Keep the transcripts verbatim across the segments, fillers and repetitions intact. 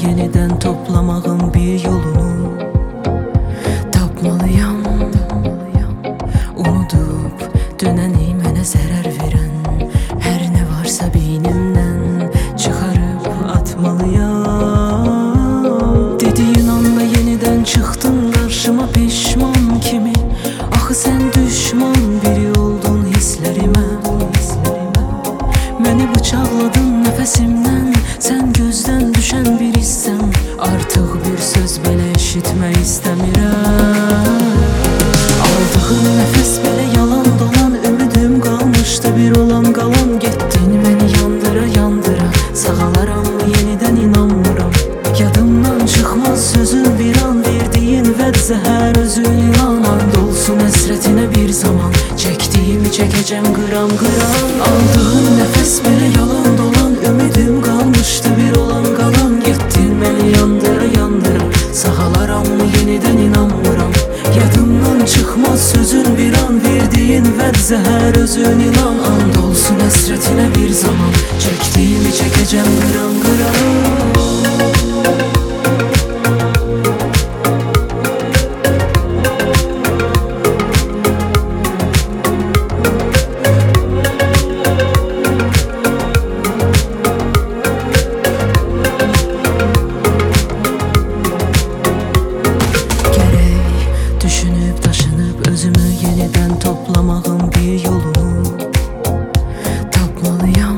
yeniden toplamağın bir yolunu tapmalıyam. Unudup dönəni mənə zərər verən hər nə varsa beynimdən çıxarıb atmalıyam. Dediyin anda yeniden çıxdın qarşıma peşman kimi. Axı sən düşman biri oldun hisslərimə. Məni bıçaqladın nəfəsimdən, sən gözdən düşən bir hissəm. Artıq bir söz belə eşitmək istəmirəm. Aldığım nəfəs belə yalan dolan, ümidim qalmışdı bir olan qalan. Getdin məni yandıra yandıra, sağalaram yenidən inanmıram. Yadımdan çıxmaz sözün bir an, verdiyin vəd zəhər özün ilan. And olsun əsrətinə bir zaman, çəkdiyimi çəkəcəm qıram qıram. Aldığım nəfəs belə yalan dolan, ümidim qalmışdı bir olan qalan. Getdin məni yandıra yandıra, sağalaram yenidən inanmıram. Yadımdan çıxmaz sözün bir an, verdiyin vəd zəhər özün ilan. And olsun əsrətinə bir zaman, çəkdiyimi çəkəcəm qıram qıram. Düşünüb daşınıb özümü yeniden toplamağın bir yolunu tapmalıyam.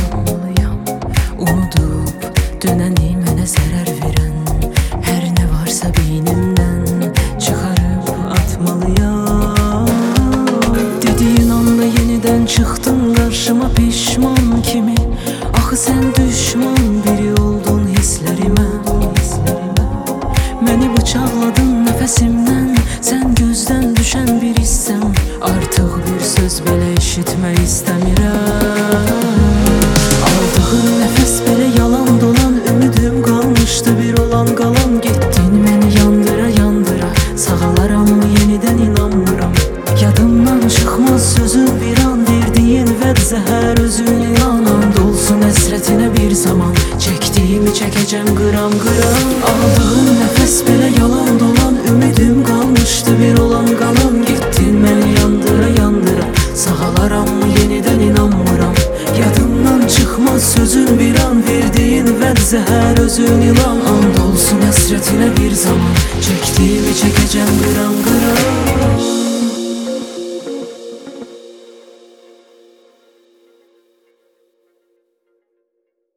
Unudup dönəni mənə zərər verən hər nə varsa beynimdən çıxarıb atmalıyam. Dediyin anda yeniden çıxdın qarşıma peşman kimi. Axı sən düşman biri oldun hisslərimə. Məni bıçaqladın nəfəsimdən, sən gözdən düşən bir hissəm. Artıq bir söz belə eşitmək istəmirəm. Aldığım nəfəs belə yalan dolan, ümidim qalmışdı bir olan qalan. Getdin məni yandıra yandıra, sağalaram yenidən inanmıram. Yadımdan çıxmaz sözün bir an, verdiyin vəd zəhər özün ilan. And olsun əsrətinə bir zaman, çəkdiyimi çəkəcəm qıram qıram. Aldığım nəfəs belə yalan dolan, ümidim qalmışdı bir olan qalan. Getdin məni yandıra yandıra, sağalaram yenidən inanmıram. Yadımdan çıxmaz sözün bir an, verdiyin vəd zəhər özün ilan. And olsun əsrətinə bir zaman, çəkdiyimi çəkəcəm qıram qıram.